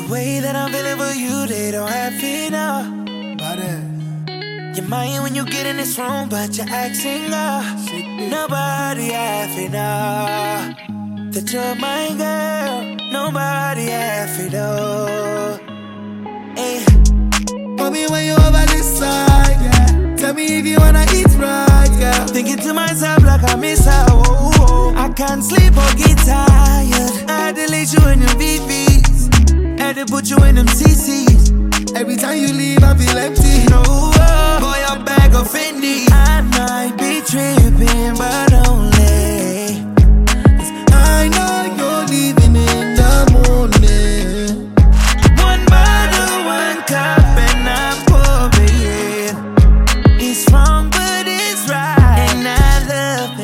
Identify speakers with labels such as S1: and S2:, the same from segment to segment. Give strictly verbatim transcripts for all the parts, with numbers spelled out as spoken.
S1: way that I'm feeling for you, they don't have to know. You're mine when you get in this room, but you're acting up. Nobody have to know that you're my girl. Nobody have to know. Hey.
S2: Call me when you over this side, yeah. Tell me if you wanna eat right, yeah.
S1: Thinking to myself like I miss her. Oh, oh. I can't sleep or get tired. I delete you in them V Vs. Had to put you in them C Cs.
S2: Every time you leave, I feel empty.
S1: No, oh, boy, I'm back of Fendi. I might be tripping, but only
S2: I know you're leaving in the morning.
S1: One bottle, one cup, and I'm pouring. It's wrong, but it's right, and I love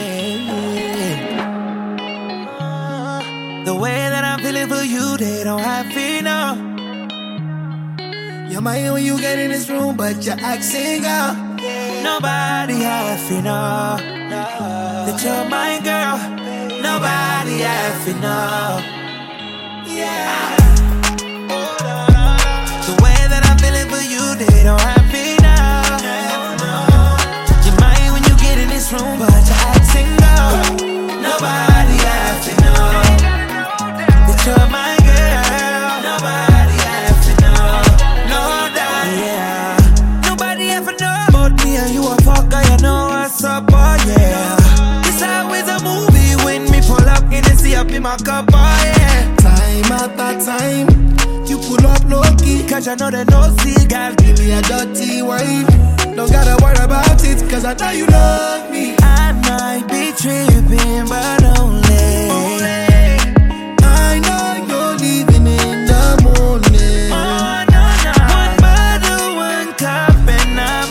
S1: it. The way that I'm feeling for you, they don't have to know.
S2: You're mine when you get in this room, but you're acting up.
S1: Nobody has to know that you're my girl. Nobody has to know. Yeah. The way that I'm feeling for you, they don't have to know. You're mine when you get in this room, but you're acting up. Nobody has to know that you're my girl. Nobody has to know. And you a fucker, you know what's up, oh yeah. It's always a movie when me pull up in the sea up in my cup, oh yeah.
S2: Time after time, you pull up low key,
S1: cause I know that no see, girl,
S2: give me a dirty wine. Don't gotta worry about it, cause I know you love me.
S1: I might be tripping, but only, only.
S2: I know you're leaving in the morning.
S1: Oh no, no. One bottle, one cup, and I'm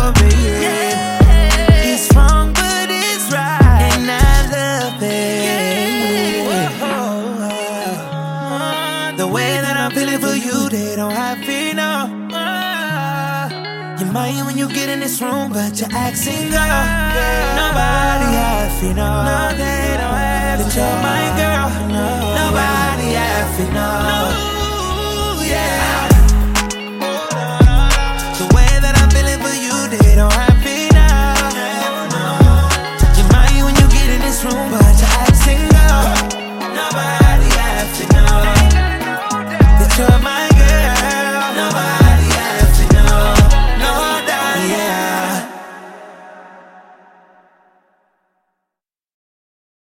S1: for you, they don't have to know. You're mine when you get in this room, but you're acting up. Nobody has to know that you're my girl. Nobody has to know. Yeah.